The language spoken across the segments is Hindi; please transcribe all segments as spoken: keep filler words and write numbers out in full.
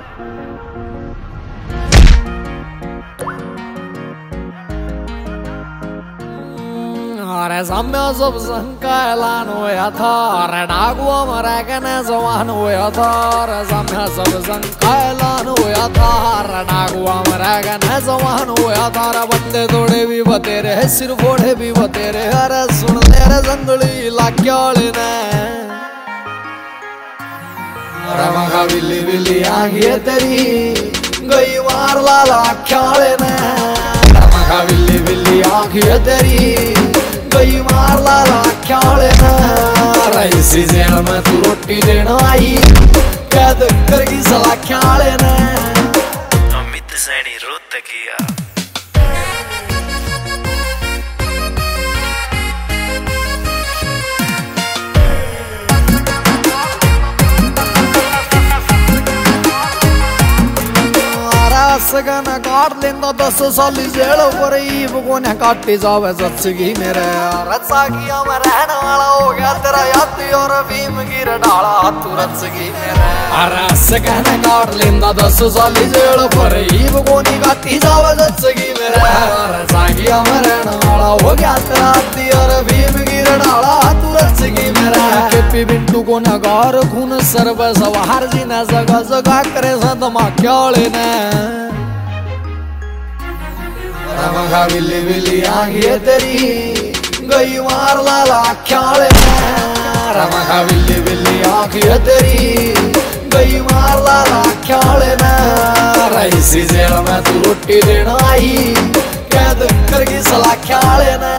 अरे साम्य सब संकलन हुआ था, अरे डाकुआ मरा के न जवान हुआ था। अरे साम्य सब संकलन हुआ था, अरे डाकुआ मरा के न जवान हुआ था। अरे बंदे थोड़े भी बतेरे है, सिर फोड़े भी बतेरे। अरे सुन ले रे जंगली लाक्याले ने, अरे मगा बिल्ली बिल्ली आंखें तेरी गई मार लाला ख्याले ने। अरे मगा बिल्ली बिल्ली आंखें तेरी गई मार लाला ख्याले ने। इसी जेल में तू रोटी देना आई, कैद करगी सला ख्याले ने। अमित सैनी रोत किया सगन काट लेंदा दस साल जेल पर ईब को ने काटी जावे सच्ची मेरे। रचा किया मैं रहने वाला हो गया तेरा याद और भीम गिर डाला तू रचगी मेरे। अरे सगन काट लेंदा दस साल जेल पर ईब को ने काटी जावे सच्ची मेरे। रचा किया मैं रहने वाला हो गया तेरा याद और भीम गिर डाला तू रचगी मेरे। केपी बिट्टू को नगार खून सर्व सवार जी ने जगह जगह करे सदमा क्याले ने। मगा बिल्ली बिल्ली आंखें तेरी गई मार लाला ख्याले ने। मगा बिल्ली बिल्ली आंखें तेरी गई मार लाला ख्याले ने। इसी जेल में तू रोटी देना आई, कैद करगी सला ख्याले ने।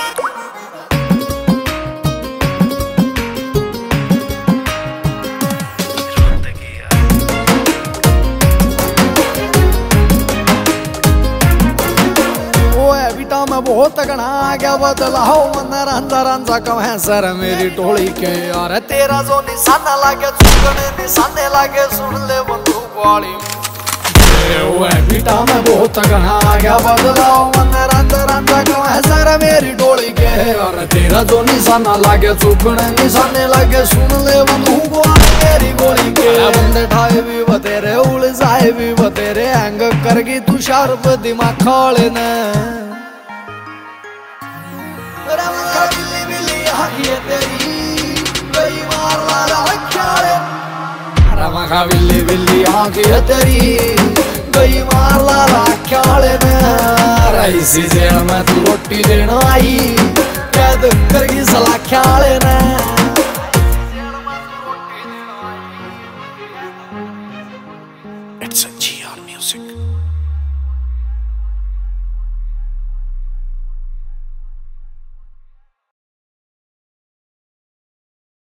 मैं बहुत तगड़ा आ गया बदलाओ मन रंजा रंजा कम है सर मेरी टोली के। यार तेरा जो निशाना लागे चुकने निशाने लागे सुन ले बंदूक वाली। बेटा मैं बहुत तगड़ा आ गया बदलाओ मन रंजा रंजा कम है सर मेरी टोली के। यार तेरा जो निशाना लागे चुकने निशाने लागे सुन ले बंदूक वाली मेरी गोली के। बंदे ठाए भी बतेरे उलझाए भी बतेरे, हैंग करगी तू शार्प दिमाग खाले ने। बिल्ली बिल्ली आंखें तेरी गई मार लाला ख्याले। मगा बिल्ली बिल्ली आंखें तेरी गई मार लाला ख्याले ने। इसी जेल में तू रोटी देना आई, कैद करगी सला ख्याले ने।